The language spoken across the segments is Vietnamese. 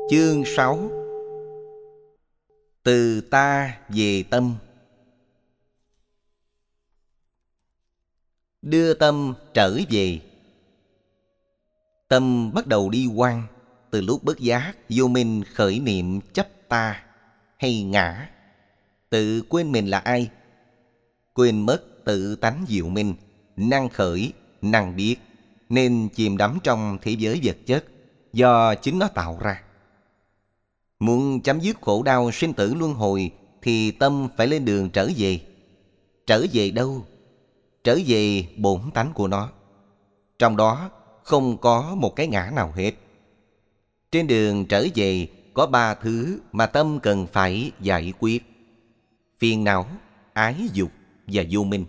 Chương 6. Từ ta về tâm. Đưa tâm trở về. Tâm bắt đầu đi quan từ lúc bất giác vô minh khởi niệm chấp ta hay ngã, tự quên mình là ai, quên mất tự tánh diệu minh, năng khởi, năng biết, nên chìm đắm trong thế giới vật chất do chính nó tạo ra. Muốn chấm dứt khổ đau sinh tử luân hồi thì tâm phải lên đường trở về. Trở về đâu? Trở về bổn tánh của nó. Trong đó không có một cái ngã nào hết. Trên đường trở về có 3 thứ mà tâm cần phải giải quyết: phiền não, ái dục và vô minh.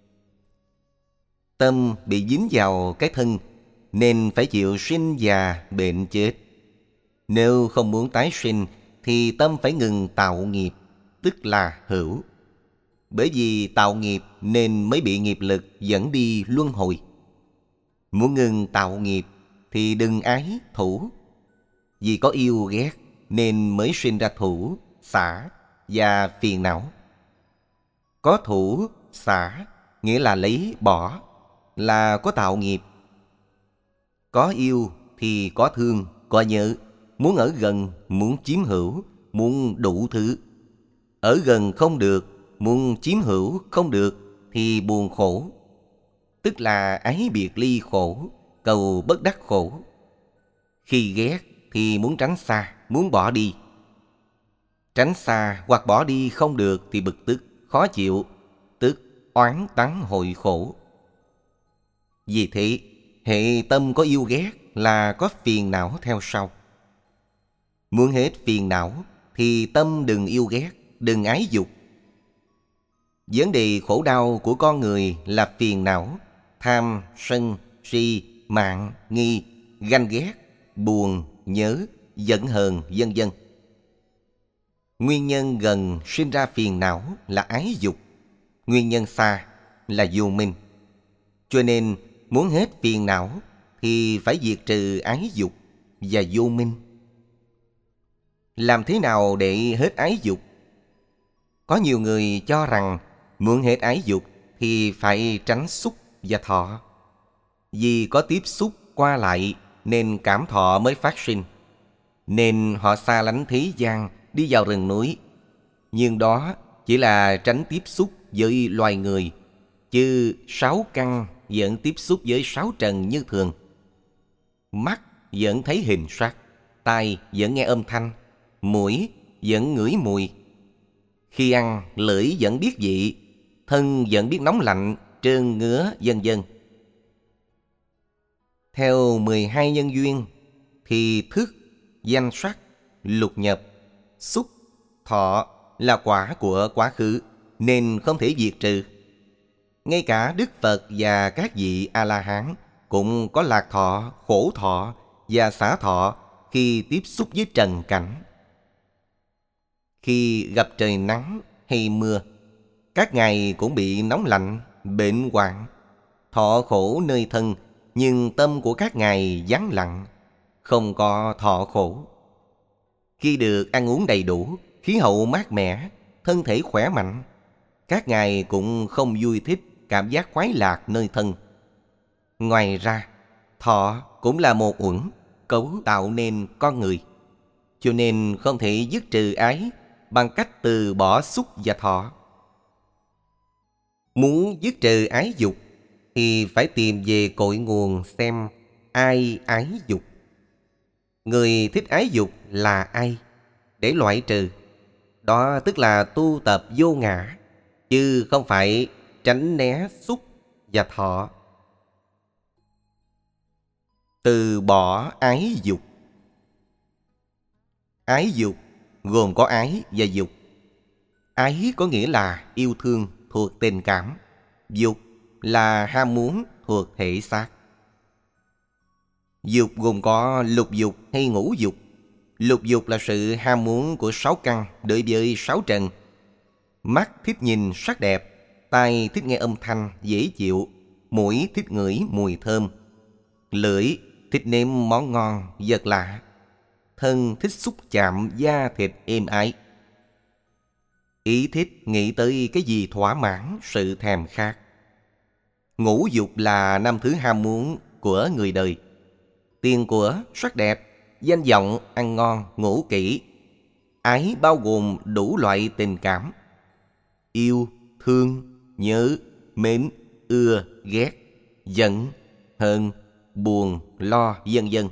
Tâm bị dính vào cái thân nên phải chịu sinh già bệnh chết. Nếu không muốn tái sinh thì tâm phải ngừng tạo nghiệp, tức là hữu. Bởi vì tạo nghiệp nên mới bị nghiệp lực dẫn đi luân hồi. Muốn ngừng tạo nghiệp thì đừng ái thủ. Vì có yêu ghét nên mới sinh ra thủ, xả và phiền não. Có thủ, xả nghĩa là lấy bỏ, là có tạo nghiệp. Có yêu thì có thương, có nhớ, muốn ở gần, muốn chiếm hữu, muốn đủ thứ. Ở gần không được, muốn chiếm hữu không được thì buồn khổ, tức là ái biệt ly khổ, cầu bất đắc khổ. Khi ghét thì muốn tránh xa, muốn bỏ đi. Tránh xa hoặc bỏ đi không được thì bực tức, khó chịu, tức oán tắng hội khổ. Vì thế, hệ tâm có yêu ghét là có phiền não theo sau. Muốn hết phiền não thì tâm đừng yêu ghét, đừng ái dục. Vấn đề khổ đau của con người là phiền não, tham, sân, si, mạn, nghi, ganh ghét, buồn, nhớ, giận hờn, vân vân. Nguyên nhân gần sinh ra phiền não là ái dục, nguyên nhân xa là vô minh. Cho nên muốn hết phiền não thì phải diệt trừ ái dục và vô minh. Làm thế nào để hết ái dục? Có nhiều người cho rằng muốn hết ái dục thì phải tránh xúc và thọ. Vì có tiếp xúc qua lại nên cảm thọ mới phát sinh. Nên họ xa lánh thế gian, đi vào rừng núi. Nhưng đó chỉ là tránh tiếp xúc với loài người, chứ 6 căn vẫn tiếp xúc với 6 trần như thường. Mắt vẫn thấy hình sắc, tai vẫn nghe âm thanh, mũi vẫn ngửi mùi. Khi ăn, lưỡi vẫn biết vị, thân vẫn biết nóng lạnh, trơn ngứa, vân vân. Theo 12 nhân duyên thì thức, danh sắc, lục nhập, xúc, thọ là quả của quá khứ nên không thể diệt trừ. Ngay cả Đức Phật và các vị A-la-hán cũng có lạc thọ, khổ thọ và xả thọ khi tiếp xúc với trần cảnh. Khi gặp trời nắng hay mưa, các ngài cũng bị nóng lạnh, bệnh hoạn, thọ khổ nơi thân, nhưng tâm của các ngài vắng lặng, không có thọ khổ. Khi được ăn uống đầy đủ, khí hậu mát mẻ, thân thể khỏe mạnh, các ngài cũng không vui thích cảm giác khoái lạc nơi thân. Ngoài ra, thọ cũng là một uẩn cấu tạo nên con người. Cho nên không thể dứt trừ ái bằng cách từ bỏ xúc và thọ. Muốn dứt trừ ái dục thì phải tìm về cội nguồn xem ai ái dục. Người thích ái dục là ai? Để loại trừ. Đó tức là tu tập vô ngã, chứ không phải tránh né xúc và thọ. Từ bỏ ái dục. Ái dục gồm có ái và dục. Ái có nghĩa là yêu thương thuộc tình cảm. Dục là ham muốn thuộc thể xác. Dục gồm có lục dục hay ngũ dục. Lục dục là sự ham muốn của 6 căn đối với 6 trần. Mắt thích nhìn sắc đẹp, tai thích nghe âm thanh dễ chịu, mũi thích ngửi mùi thơm, lưỡi thích nếm món ngon vật lạ, thân thích xúc chạm da thịt êm ái. Ý thích nghĩ tới cái gì thỏa mãn sự thèm khát. Ngũ dục là năm thứ ham muốn của người đời. Tiền của, sắc đẹp, danh vọng, ăn ngon, ngủ kỹ. Ái bao gồm đủ loại tình cảm: yêu, thương, nhớ, mến, ưa, ghét, giận, hờn, buồn, lo, vân vân.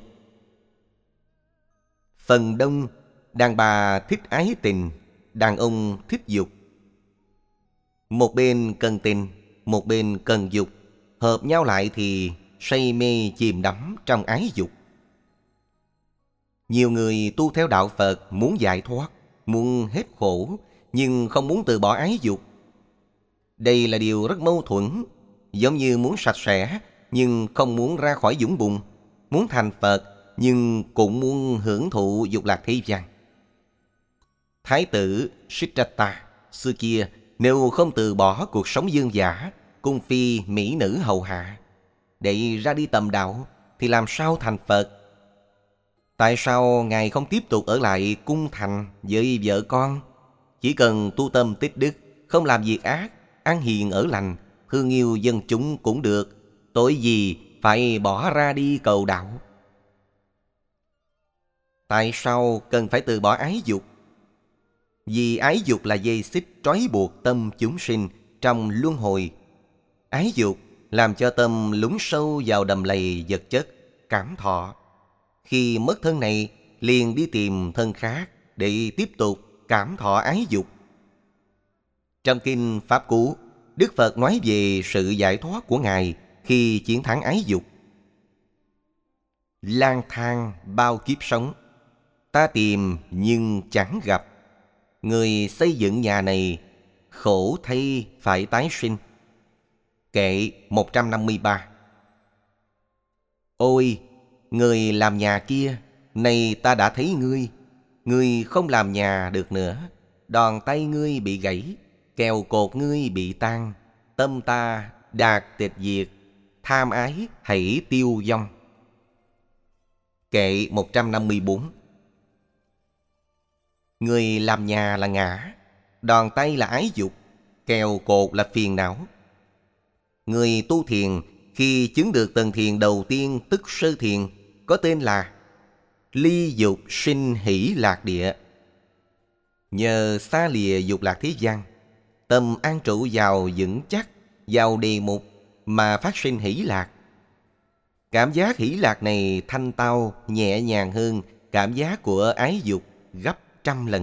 Phần đông đàn bà thích ái tình, đàn ông thích dục. Một bên cần tình, một bên cần dục, hợp nhau lại thì say mê chìm đắm trong ái dục. Nhiều người tu theo đạo Phật muốn giải thoát, muốn hết khổ, nhưng không muốn từ bỏ ái dục. Đây là điều rất mâu thuẫn, giống như muốn sạch sẽ nhưng không muốn ra khỏi vũng bùn, muốn thành Phật nhưng cũng muốn hưởng thụ dục lạc thế gian. Thái tử Siddhartha xưa kia nếu không từ bỏ cuộc sống dương dã, cung phi mỹ nữ hầu hạ, để ra đi tầm đạo thì làm sao thành Phật? Tại sao Ngài không tiếp tục ở lại cung thành với vợ con? Chỉ cần tu tâm tích đức, không làm việc ác, ăn hiền ở lành, thương yêu dân chúng cũng được. Tội gì phải bỏ ra đi cầu đạo? Tại sao cần phải từ bỏ ái dục? Vì ái dục là dây xích trói buộc tâm chúng sinh trong luân hồi. Ái dục làm cho tâm lún sâu vào đầm lầy vật chất, cảm thọ. Khi mất thân này, liền đi tìm thân khác để tiếp tục cảm thọ ái dục. Trong Kinh Pháp Cú, Đức Phật nói về sự giải thoát của Ngài khi chiến thắng ái dục. Lang thang bao kiếp sống, ta tìm nhưng chẳng gặp. Người xây dựng nhà này, khổ thay phải tái sinh. Kệ 153. Ôi, người làm nhà kia, này ta đã thấy ngươi. Ngươi không làm nhà được nữa, đòn tay ngươi bị gãy, kèo cột ngươi bị tan. Tâm ta đạt tịch diệt, tham ái hãy tiêu vong. Kệ 154. Người làm nhà là ngã, đòn tay là ái dục, kèo cột là phiền não. Người tu thiền khi chứng được tầng thiền đầu tiên tức sơ thiền, có tên là ly dục sinh hỷ lạc địa. Nhờ xa lìa dục lạc thế gian, tâm an trụ vào vững chắc, vào đề mục mà phát sinh hỷ lạc. Cảm giác hỷ lạc này thanh tao, nhẹ nhàng hơn cảm giác của ái dục gấp trăm lần.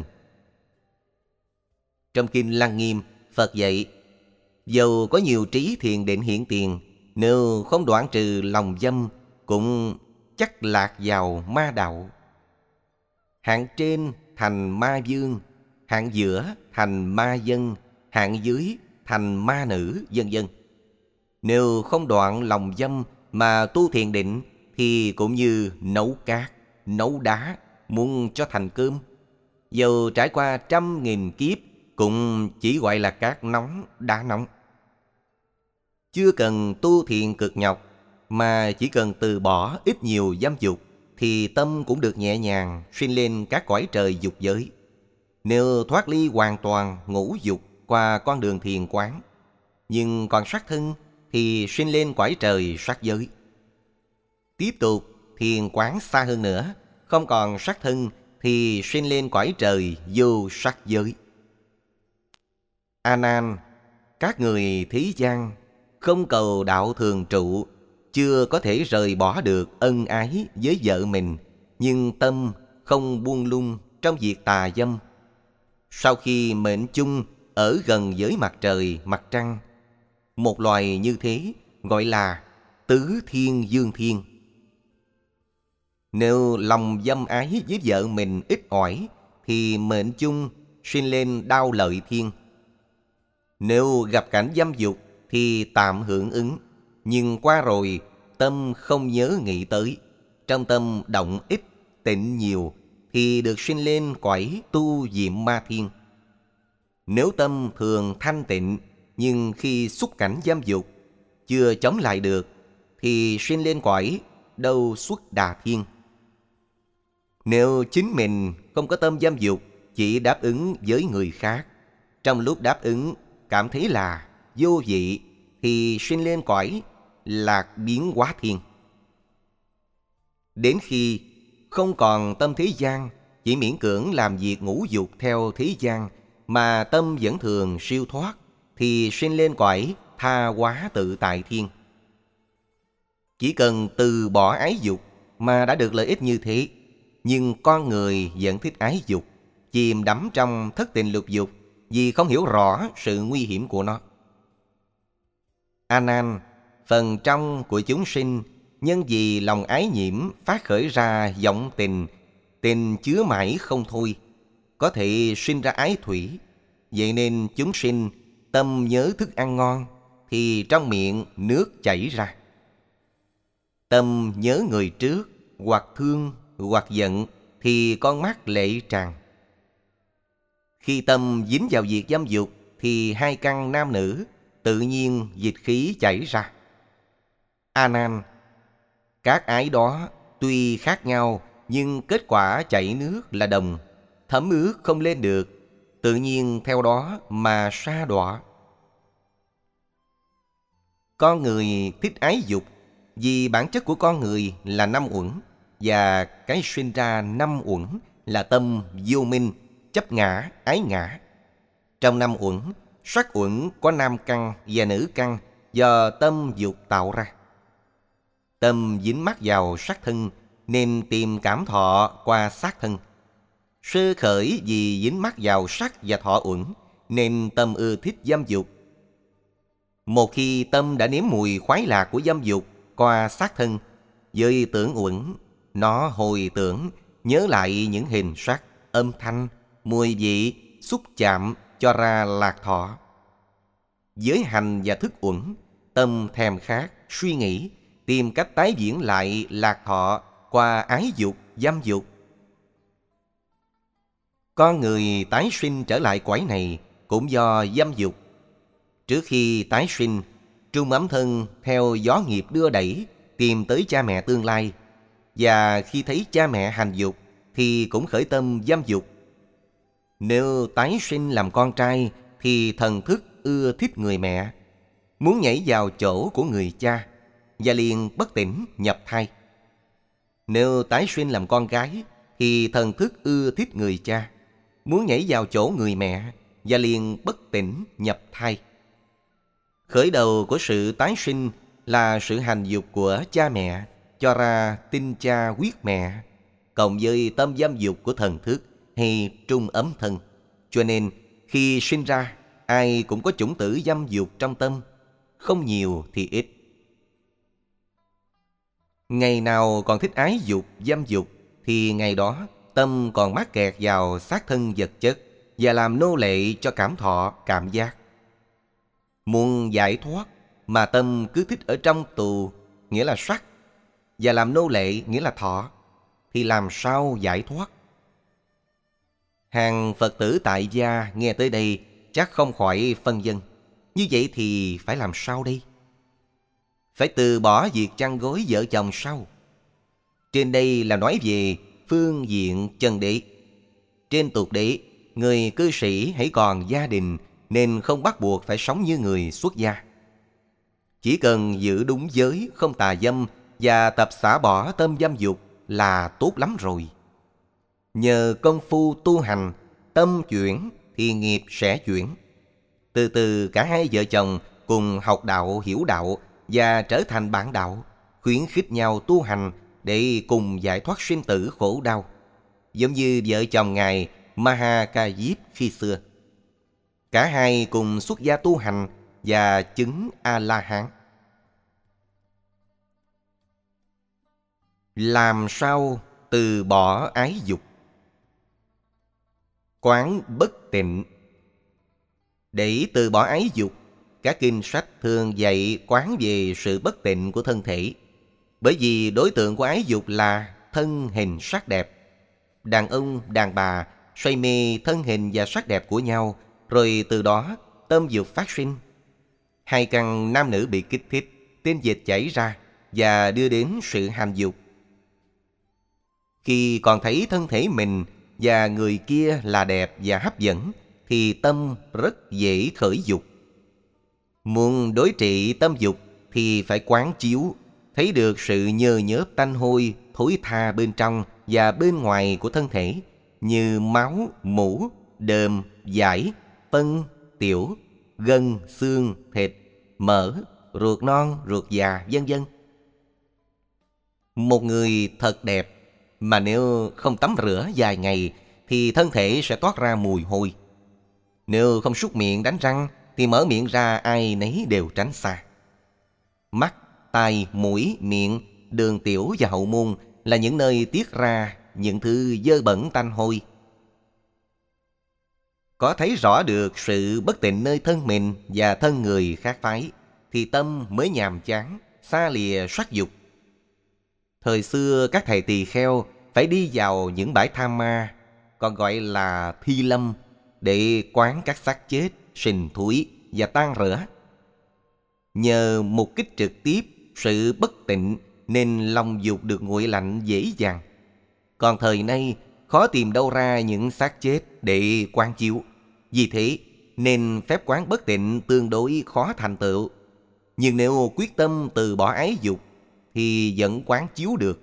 Trong Kinh Lăng Nghiêm, Phật dạy, dầu có nhiều trí thiền định hiện tiền, nếu không đoạn trừ lòng dâm, cũng chắc lạc vào ma đạo. Hạng trên thành ma vương, hạng giữa thành ma dân, hạng dưới thành ma nữ, vân vân. Nếu không đoạn lòng dâm mà tu thiền định, thì cũng như nấu cát, nấu đá, muốn cho thành cơm. Dầu trải qua 100.000 kiếp, cũng chỉ gọi là cát nóng, đá nóng. Chưa cần tu thiền cực nhọc, mà chỉ cần từ bỏ ít nhiều dâm dục, thì tâm cũng được nhẹ nhàng sinh lên các cõi trời dục giới. Nếu thoát ly hoàn toàn ngũ dục qua con đường thiền quán, nhưng còn sắc thân thì sinh lên cõi trời sắc giới. Tiếp tục thiền quán xa hơn nữa, không còn sắc thân thì sinh lên cõi trời vô sắc giới. A Nan, các người thế gian không cầu đạo thường trụ, chưa có thể rời bỏ được ân ái với vợ mình, nhưng tâm không buông lung trong việc tà dâm. Sau khi mệnh chung ở gần với mặt trời, mặt trăng, một loài như thế gọi là tứ thiên dương thiên. Nếu lòng dâm ái với vợ mình ít ỏi, thì mệnh chung sinh lên đao lợi thiên. Nếu gặp cảnh dâm dục thì tạm hưởng ứng, nhưng qua rồi tâm không nhớ nghĩ tới, trong tâm động ít tịnh nhiều, thì được sinh lên cõi tu diệm ma thiên. Nếu tâm thường thanh tịnh, nhưng khi xúc cảnh dâm dục chưa chống lại được, thì sinh lên cõi đâu xuất đà thiên. Nếu chính mình không có tâm dâm dục, chỉ đáp ứng với người khác, trong lúc đáp ứng cảm thấy là vô vị, thì sinh lên cõi lạc biến hóa thiên. Đến khi không còn tâm thế gian, chỉ miễn cưỡng làm việc ngũ dục theo thế gian, mà tâm vẫn thường siêu thoát, thì sinh lên cõi tha hóa tự tại thiên. Chỉ cần từ bỏ ái dục mà đã được lợi ích như thế. Nhưng con người vẫn thích ái dục, chìm đắm trong thất tình lục dục, vì không hiểu rõ sự nguy hiểm của nó. A Nan, phần trong của chúng sinh, nhân vì lòng ái nhiễm phát khởi ra vọng tình, tình chứa mãi không thôi, có thể sinh ra ái thủy. Vậy nên chúng sinh tâm nhớ thức ăn ngon, thì trong miệng nước chảy ra. Tâm nhớ người trước, hoặc thương hoặc giận, thì con mắt lệ tràn. Khi tâm dính vào việc dâm dục, thì hai căn nam nữ tự nhiên dịch khí chảy ra. A Nan, các ái đó tuy khác nhau, nhưng kết quả chảy nước là đồng, thấm ướt không lên được, tự nhiên theo đó mà sa đọa. Con người thích ái dục vì bản chất của con người là năm uẩn, và cái sinh ra năm uẩn là tâm vô minh, chấp ngã, ái ngã. Trong năm uẩn, sắc uẩn có nam căn và nữ căn do tâm dục tạo ra. Tâm dính mắc vào sắc thân nên tìm cảm thọ qua xác thân. Sơ khởi vì dính mắc vào sắc và thọ uẩn nên tâm ưa thích dâm dục. Một khi tâm đã nếm mùi khoái lạc của dâm dục qua xác thân, với tưởng uẩn, nó hồi tưởng, nhớ lại những hình sắc, âm thanh, mùi vị, xúc chạm cho ra lạc thọ. Với hành và thức uẩn, tâm thèm khát, suy nghĩ, tìm cách tái diễn lại lạc thọ qua ái dục, dâm dục. Con người tái sinh trở lại cõi này cũng do dâm dục. Trước khi tái sinh, trung ấm thân theo gió nghiệp đưa đẩy tìm tới cha mẹ tương lai, và khi thấy cha mẹ hành dục thì cũng khởi tâm dâm dục. Nếu tái sinh làm con trai thì thần thức ưa thích người mẹ, muốn nhảy vào chỗ của người cha, và liền bất tỉnh nhập thai. Nếu tái sinh làm con gái thì thần thức ưa thích người cha, muốn nhảy vào chỗ người mẹ, và liền bất tỉnh nhập thai. Khởi đầu của sự tái sinh là sự hành dục của cha mẹ, cho ra tinh cha huyết mẹ, cộng với tâm dâm dục của thần thức hay trung ấm thân. Cho nên khi sinh ra, ai cũng có chủng tử dâm dục trong tâm, không nhiều thì ít. Ngày nào còn thích ái dục, dâm dục, thì ngày đó tâm còn mắc kẹt vào xác thân vật chất và làm nô lệ cho cảm thọ, cảm giác. Muốn giải thoát mà tâm cứ thích ở trong tù, nghĩa là sắc, và làm nô lệ, nghĩa là thọ, thì làm sao giải thoát? Hàng Phật tử tại gia nghe tới đây chắc không khỏi phân vân. Như vậy thì phải làm sao đây? Phải từ bỏ việc chăn gối vợ chồng sao? Trên đây là nói về phương diện chân đế. Trên tục đế, người cư sĩ hãy còn gia đình nên không bắt buộc phải sống như người xuất gia. Chỉ cần giữ đúng giới, không tà dâm và tập xả bỏ tâm dâm dục là tốt lắm rồi. Nhờ công phu tu hành, tâm chuyển thì nghiệp sẽ chuyển. Từ từ cả hai vợ chồng cùng học đạo, hiểu đạo và trở thành bạn đạo, khuyến khích nhau tu hành để cùng giải thoát sinh tử khổ đau, giống như vợ chồng ngài Mahakayip khi xưa. Cả hai cùng xuất gia tu hành và chứng A-la-hán. Làm sao từ bỏ ái dục? Quán bất tịnh. Để từ bỏ ái dục, các kinh sách thường dạy quán về sự bất tịnh của thân thể. Bởi vì đối tượng của ái dục là thân hình sắc đẹp. Đàn ông, đàn bà say mê thân hình và sắc đẹp của nhau, rồi từ đó tâm dục phát sinh. Hai căn nam nữ bị kích thích, tinh dịch chảy ra và đưa đến sự hành dục. Khi còn thấy thân thể mình và người kia là đẹp và hấp dẫn, thì tâm rất dễ khởi dục. Muốn đối trị tâm dục thì phải quán chiếu, thấy được sự nhơ nhớp tanh hôi, thối tha bên trong và bên ngoài của thân thể, như máu, mủ, đờm, vải, phân, tiểu, gân, xương, thịt, mỡ, ruột non, ruột già, vân vân. Một người thật đẹp mà nếu không tắm rửa vài ngày thì thân thể sẽ toát ra mùi hôi. Nếu không súc miệng đánh răng thì mở miệng ra ai nấy đều tránh xa. Mắt, tai, mũi, miệng, đường tiểu và hậu môn là những nơi tiết ra những thứ dơ bẩn tanh hôi. Có thấy rõ được sự bất tịnh nơi thân mình và thân người khác phái thì tâm mới nhàm chán, xa lìa sắc dục. Thời xưa các thầy tỳ kheo phải đi vào những bãi tha ma, còn gọi là thi lâm, để quán các xác chết, sình thúi và tan rã. Nhờ mục kích trực tiếp sự bất tịnh nên lòng dục được nguội lạnh dễ dàng. Còn thời nay khó tìm đâu ra những xác chết để quán chiếu. Vì thế nên phép quán bất tịnh tương đối khó thành tựu. Nhưng nếu quyết tâm từ bỏ ái dục thì vẫn quán chiếu được.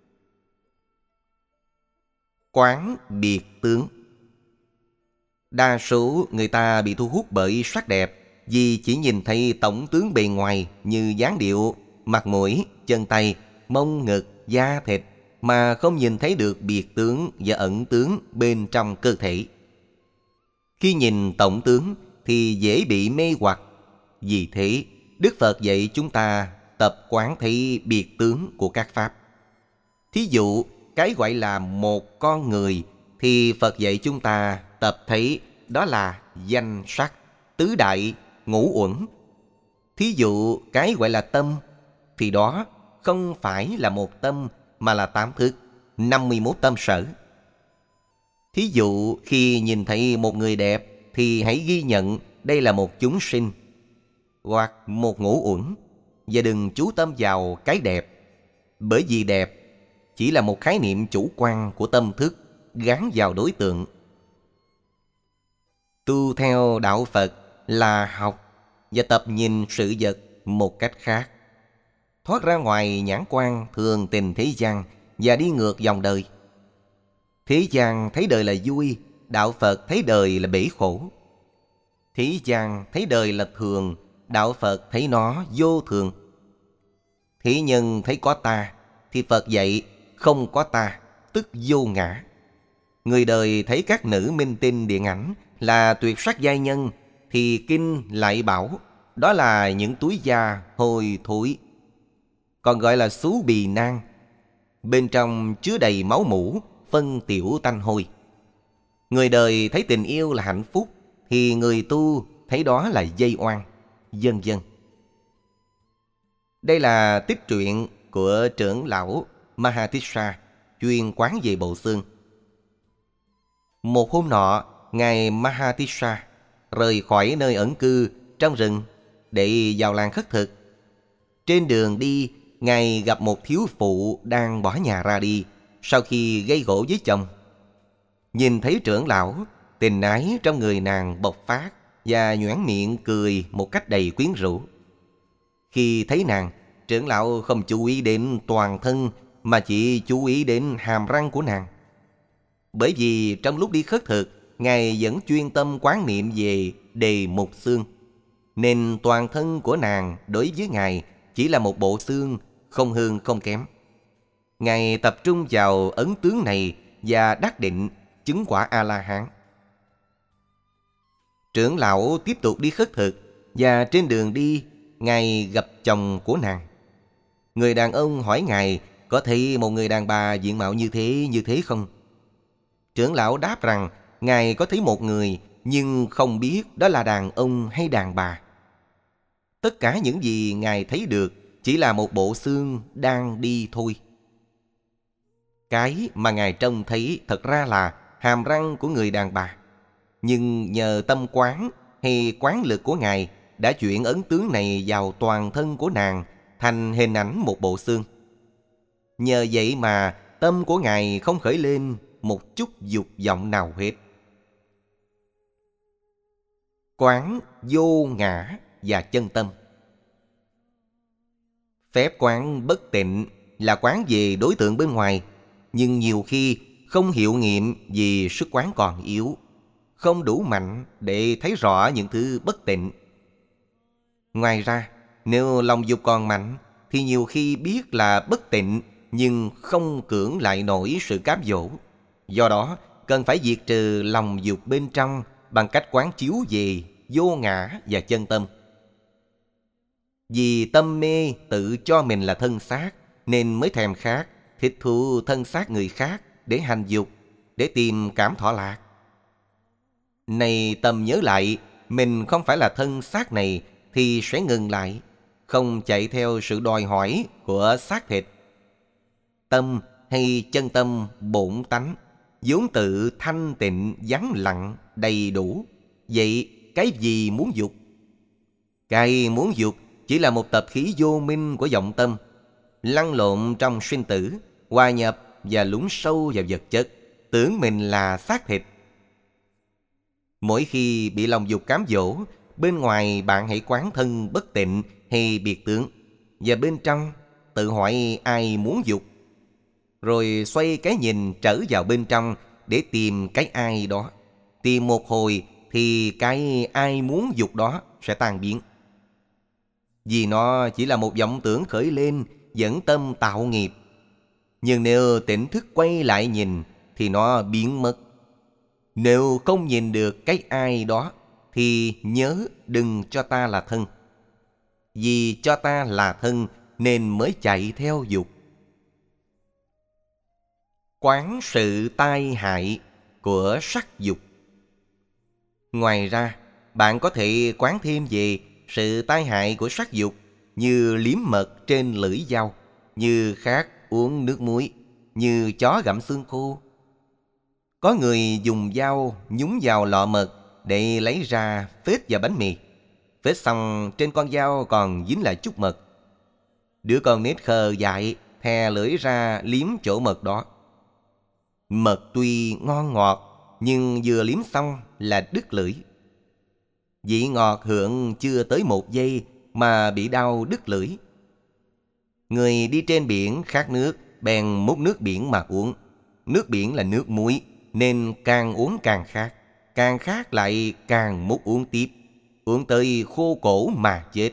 Quán biệt tướng. Đa số người ta bị thu hút bởi sắc đẹp vì chỉ nhìn thấy tổng tướng bề ngoài như dáng điệu, mặt mũi, chân tay, mông ngực, da thịt, mà không nhìn thấy được biệt tướng và ẩn tướng bên trong cơ thể. Khi nhìn tổng tướng thì dễ bị mê hoặc. Vì thế, Đức Phật dạy chúng ta tập quán thấy biệt tướng của các pháp. Thí dụ, cái gọi là một con người thì Phật dạy chúng ta tập thấy đó là danh sắc, tứ đại, ngũ uẩn. Thí dụ, cái gọi là tâm thì đó không phải là một tâm mà là 8 thức, 51 tâm sở. Thí dụ, khi nhìn thấy một người đẹp thì hãy ghi nhận đây là một chúng sinh hoặc một ngũ uẩn, và đừng chú tâm vào cái đẹp, bởi vì đẹp chỉ là một khái niệm chủ quan của tâm thức gắn vào đối tượng. Tu theo đạo Phật là học và tập nhìn sự vật một cách khác, thoát ra ngoài nhãn quan thường tình thế gian và đi ngược dòng đời. Thế gian thấy đời là vui, đạo Phật thấy đời là bể khổ. Thế gian thấy đời là thường, đạo Phật thấy nó vô thường. Thế nhân thấy có ta thì Phật dạy không có ta, tức vô ngã. Người đời thấy các nữ minh tinh điện ảnh là tuyệt sắc giai nhân thì kinh lại bảo đó là những túi da hôi thối, còn gọi là xú bì nang, bên trong chứa đầy máu mủ, phân tiểu tanh hôi. Người đời thấy tình yêu là hạnh phúc thì người tu thấy đó là dây oan, vân vân. Đây là tích truyện của trưởng lão Mahatissa chuyên quán về bộ xương. Một hôm nọ, ngài Mahatissa rời khỏi nơi ẩn cư trong rừng để vào làng khất thực. Trên đường đi, ngài gặp một thiếu phụ đang bỏ nhà ra đi sau khi gây gổ với chồng. Nhìn thấy trưởng lão, tình ái trong người nàng bộc phát và nhoẻn miệng cười một cách đầy quyến rũ. Khi thấy nàng, trưởng lão không chú ý đến toàn thân mà chỉ chú ý đến hàm răng của nàng. Bởi vì trong lúc đi khất thực, ngài vẫn chuyên tâm quán niệm về đề mục xương, nên toàn thân của nàng đối với ngài chỉ là một bộ xương, không hơn không kém. Ngài tập trung vào ấn tướng này và đắc định chứng quả A-la-hán. Trưởng lão tiếp tục đi khất thực, và trên đường đi, ngài gặp chồng của nàng. Người đàn ông hỏi ngài có thấy một người đàn bà diện mạo như thế không? Trưởng lão đáp rằng ngài có thấy một người, nhưng không biết đó là đàn ông hay đàn bà. Tất cả những gì ngài thấy được chỉ là một bộ xương đang đi thôi. Cái mà ngài trông thấy thật ra là hàm răng của người đàn bà. Nhưng nhờ tâm quán hay quán lực của ngài đã chuyển ấn tướng này vào toàn thân của nàng thành hình ảnh một bộ xương. Nhờ vậy mà tâm của Ngài không khởi lên một chút dục vọng nào hết. Quán vô ngã và chân tâm. Phép quán bất tịnh là quán về đối tượng bên ngoài, nhưng nhiều khi không hiệu nghiệm vì sức quán còn yếu, không đủ mạnh để thấy rõ những thứ bất tịnh. Ngoài ra, nếu lòng dục còn mạnh thì nhiều khi biết là bất tịnh nhưng không cưỡng lại nổi sự cám dỗ. Do đó, cần phải diệt trừ lòng dục bên trong bằng cách quán chiếu về vô ngã và chân tâm. Vì tâm mê tự cho mình là thân xác nên mới thèm khát, thích thú thân xác người khác để hành dục, để tìm cảm thọ lạc. Này tâm nhớ lại, mình không phải là thân xác này thì sẽ ngừng lại, không chạy theo sự đòi hỏi của xác thịt. Tâm hay chân tâm bổn tánh vốn tự thanh tịnh, vắng lặng, đầy đủ. Vậy cái gì muốn dục? Cái muốn dục chỉ là một tập khí vô minh của vọng tâm, lăn lộn trong sinh tử, hòa nhập và lún sâu vào vật chất, tưởng mình là xác thịt. Mỗi khi bị lòng dục cám dỗ, bên ngoài bạn hãy quán thân bất tịnh hay biệt tướng, và bên trong tự hỏi ai muốn dục, rồi xoay cái nhìn trở vào bên trong để tìm cái ai đó. Tìm một hồi thì cái ai muốn dục đó sẽ tan biến. Vì nó chỉ là một vọng tưởng khởi lên, dẫn tâm tạo nghiệp. Nhưng nếu tỉnh thức quay lại nhìn thì nó biến mất. Nếu không nhìn được cái ai đó thì nhớ đừng cho ta là thân. Vì cho ta là thân nên mới chạy theo dục. Quán sự tai hại của sắc dục. Ngoài ra, bạn có thể quán thêm về sự tai hại của sắc dục, như liếm mật trên lưỡi dao, như khát uống nước muối, như chó gặm xương khô. Có người dùng dao nhúng vào lọ mật để lấy ra phết vào bánh mì. Phết xong trên con dao còn dính lại chút mật. Đứa con nít khờ dại thè lưỡi ra liếm chỗ mật đó. Mật tuy ngon ngọt nhưng vừa liếm xong là đứt lưỡi. Vị ngọt hưởng chưa tới 1 giây mà bị đau đứt lưỡi. Người đi trên biển khát nước bèn múc nước biển mà uống. Nước biển là nước muối nên càng uống càng khát lại càng múc uống tiếp, uống tới khô cổ mà chết.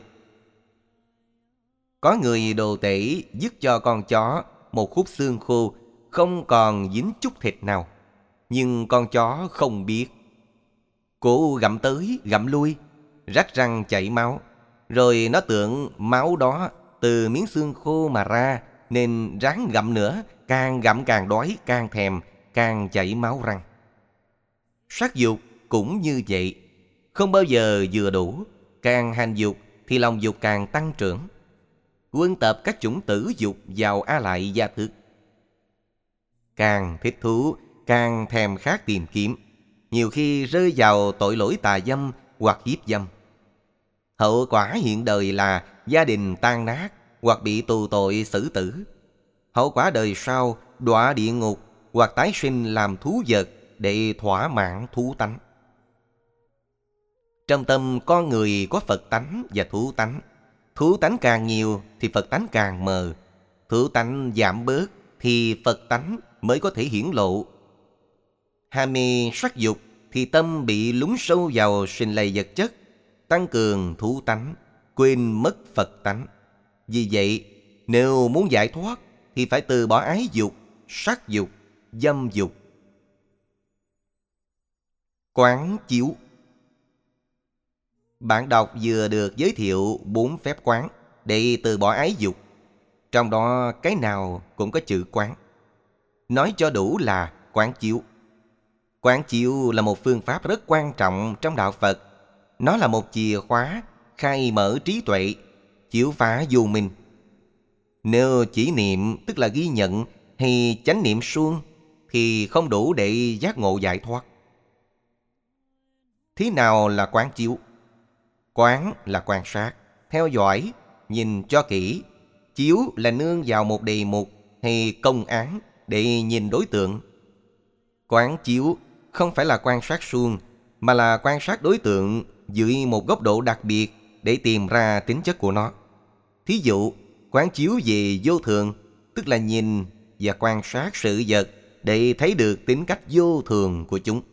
Có người đồ tể dứt cho con chó một khúc xương khô không còn dính chút thịt nào, nhưng con chó không biết. Cố gặm tới gặm lui, rách răng chảy máu, rồi nó tưởng máu đó từ miếng xương khô mà ra nên ráng gặm nữa, càng gặm càng đói, càng thèm, càng chảy máu răng. Sắc dục cũng như vậy, không bao giờ vừa đủ, càng hành dục thì lòng dục càng tăng trưởng. Quân tập các chủng tử dục vào a lại gia thức. Càng thích thú, càng thèm khát tìm kiếm, nhiều khi rơi vào tội lỗi tà dâm hoặc hiếp dâm. Hậu quả hiện đời là gia đình tan nát hoặc bị tù tội xử tử. Hậu quả đời sau đọa địa ngục hoặc tái sinh làm thú vật để thỏa mãn thú tánh. Trong tâm con người có Phật tánh và thú tánh. Thú tánh càng nhiều thì Phật tánh càng mờ. Thú tánh giảm bớt thì Phật tánh mới có thể hiển lộ. Ham mê sắc dục thì tâm bị lún sâu vào sinh lầy vật chất, tăng cường thú tánh, quên mất Phật tánh. Vì vậy, nếu muốn giải thoát thì phải từ bỏ ái dục, sắc dục, dâm dục. Quán chiếu. Bạn đọc vừa được giới thiệu 4 phép quán để từ bỏ ái dục. Trong đó cái nào cũng có chữ quán. Nói cho đủ là quán chiếu. Quán chiếu là một phương pháp rất quan trọng trong đạo Phật. Nó là một chìa khóa khai mở trí tuệ, chiếu phá vô minh. Nếu chỉ niệm tức là ghi nhận hay chánh niệm suông thì không đủ để giác ngộ giải thoát. Thế nào là quán chiếu? Quán là quan sát, theo dõi, nhìn cho kỹ. Chiếu là nương vào một đề mục hay công án để nhìn đối tượng. Quán chiếu không phải là quan sát suông, mà là quan sát đối tượng dưới một góc độ đặc biệt để tìm ra tính chất của nó. Thí dụ, quán chiếu về vô thường, tức là nhìn và quan sát sự vật để thấy được tính cách vô thường của chúng.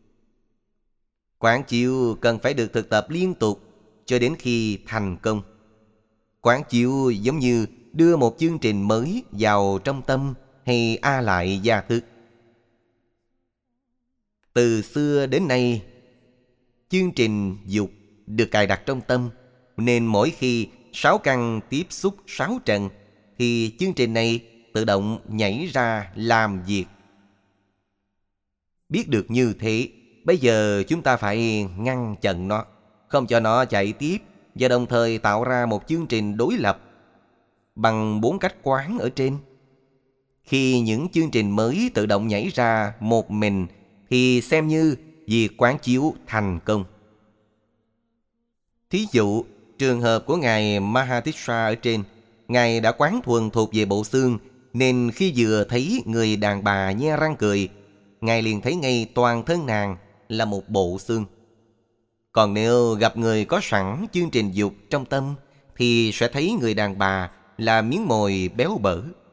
Quán chiếu cần phải được thực tập liên tục cho đến khi thành công. Quán chiếu giống như đưa một chương trình mới vào trong tâm hay a lại gia thức. Từ xưa đến nay, chương trình dục được cài đặt trong tâm, nên mỗi khi sáu căn tiếp xúc sáu trần thì chương trình này tự động nhảy ra làm việc. Biết được như thế, bây giờ chúng ta phải ngăn chặn nó, không cho nó chạy tiếp, và đồng thời tạo ra một chương trình đối lập bằng 4 cách quán ở trên. Khi những chương trình mới tự động nhảy ra một mình thì xem như việc quán chiếu thành công. Thí dụ, trường hợp của Ngài Mahatissa ở trên, Ngài đã quán thuần thuộc về bộ xương, nên khi vừa thấy người đàn bà nhe răng cười, Ngài liền thấy ngay toàn thân nàng là một bộ xương. Còn nếu gặp người có sẵn chương trình dục trong tâm, thì sẽ thấy người đàn bà là miếng mồi béo bở.